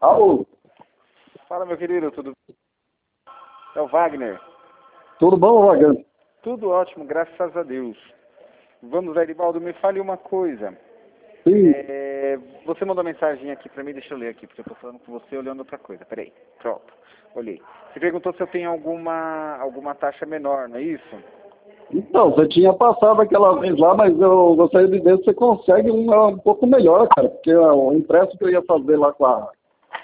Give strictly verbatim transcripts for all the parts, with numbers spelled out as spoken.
Alô? Fala, meu querido, tudo bem? É o Wagner. Tudo bom, Wagner? Tudo ótimo, graças a Deus. Vamos, Eribaldo, me fale uma coisa. Sim. É, você mandou mensagem aqui pra mim, deixa eu ler aqui, porque eu tô falando com você olhando outra coisa. Peraí, pronto, olhei. Você perguntou se eu tenho alguma, alguma taxa menor, não é isso? Então, você tinha passado aquela vez lá, mas eu gostaria de ver se você consegue um, um pouco melhor, cara, porque o empréstimo que eu ia fazer lá com a,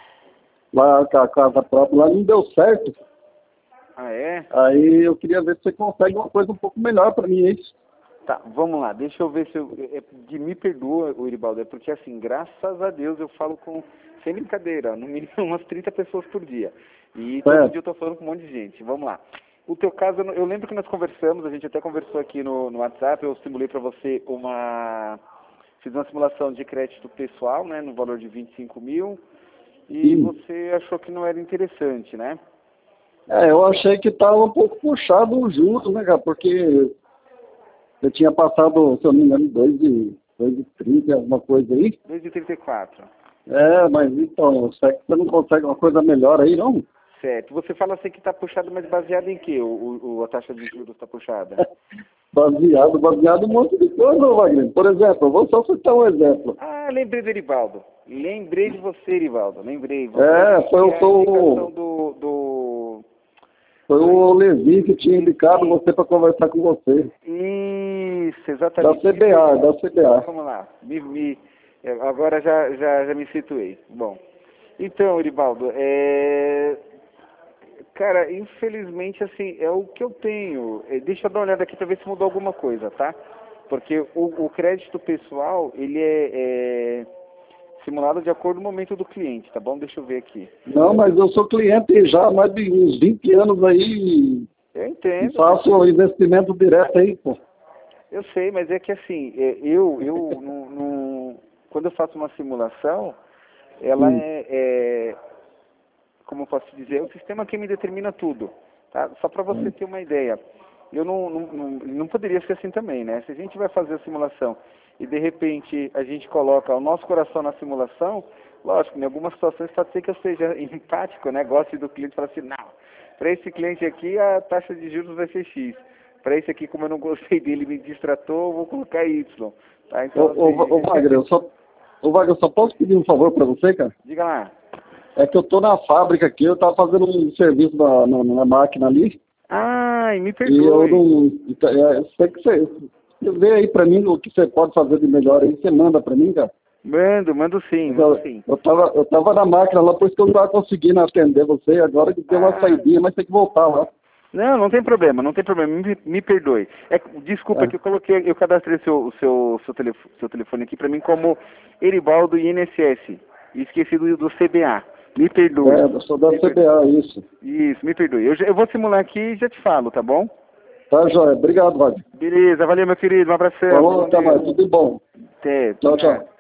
lá com a casa própria lá não deu certo. Ah, é? Aí eu queria ver se você consegue uma coisa um pouco melhor para mim, hein? Tá, vamos lá, deixa eu ver se eu... É, de me perdoa, o Eribaldo, é porque assim, graças a Deus eu falo com... Sem brincadeira, no mínimo umas trinta pessoas por dia. E todo É. dia eu tô falando com um monte de gente. Vamos lá. O teu caso, eu lembro que nós conversamos, a gente até conversou aqui no, no WhatsApp, eu simulei para você uma... Fiz uma simulação de crédito pessoal, né, no valor de vinte e cinco mil, e Sim. você achou que não era interessante, né? É, eu achei que estava um pouco puxado o juros, né, cara, porque eu tinha passado, se eu não me engano, dois e trinta, alguma coisa aí. dois e trinta e quatro. É, mas então, será que você não consegue uma coisa melhor aí, não? Certo. Você fala assim que está puxado, mas baseado em quê? O, o, a taxa de juros está puxada? Baseado, baseado em um monte de coisa, Wagner. Por exemplo, eu vou só citar um exemplo. Ah, lembrei do Eribaldo. Lembrei de você, Eribaldo. Lembrei. Você É, foi, o- a foi, indicação o, do... do... foi o Levi que tinha indicado você para conversar com você. Isso, Da exatamente. C B A, da C B A. Vamos lá. Me, me, agora já, já, já me situei. Bom. Então, Eribaldo, é... Cara, infelizmente, assim, é o que eu tenho. É, deixa eu dar uma olhada aqui para ver se mudou alguma coisa, tá? Porque o, o crédito pessoal, ele é, é simulado de acordo com o momento do cliente, tá bom? Deixa eu ver aqui. Não, mas eu sou cliente já há mais de uns vinte anos aí Eu e entendo. faço Mas... investimento direto aí, pô. Eu sei, mas é que assim, é, eu, eu não, não, quando eu faço uma simulação, ela Hum. é, é como eu posso dizer, é o sistema que me determina tudo, tá? Só para você ter uma ideia, eu não, não, não, não poderia ser assim também, né? Se a gente vai fazer a simulação e de repente a gente coloca o nosso coração na simulação, lógico, em algumas situações pode ser que eu seja empático, né? Goste do cliente e falar assim, não, para esse cliente aqui a taxa de juros vai ser X. Para esse aqui, como eu não gostei dele, me distratou, eu vou colocar Y. Tá? Então, Ô, ô, assim... ô Wagner, eu só, ô, Wagner, eu só posso pedir um favor para você, cara? Diga lá. É que eu tô na fábrica aqui, eu tava fazendo um serviço na, na, na máquina ali, Ai, me e eu perdoe. não... É, sei que você, você vê aí pra mim o que você pode fazer de melhor aí, você manda pra mim, cara. Mando, mando sim, mando Eu, sim. eu, tava, eu tava na máquina lá, por isso que eu não tava conseguindo atender você, agora que deu uma Ah, saidinha, mas tem que voltar lá. não, não tem problema, não tem problema, me, me perdoe. É, desculpa É. que eu coloquei, eu cadastrei seu, o seu, seu, telefone, seu telefone aqui para mim como Eribaldo I N S S. E esqueci do, do C B A. Me perdoe. É, eu sou da Me C B A, isso. Isso, me perdoe. Eu, já- eu vou simular aqui e já te falo, tá bom? Tá, joia. Obrigado, Wagner. Beleza, valeu, meu querido. Um abração. Falou, Com até mais. Deus. Tudo de bom. Até. Tchau, tchau.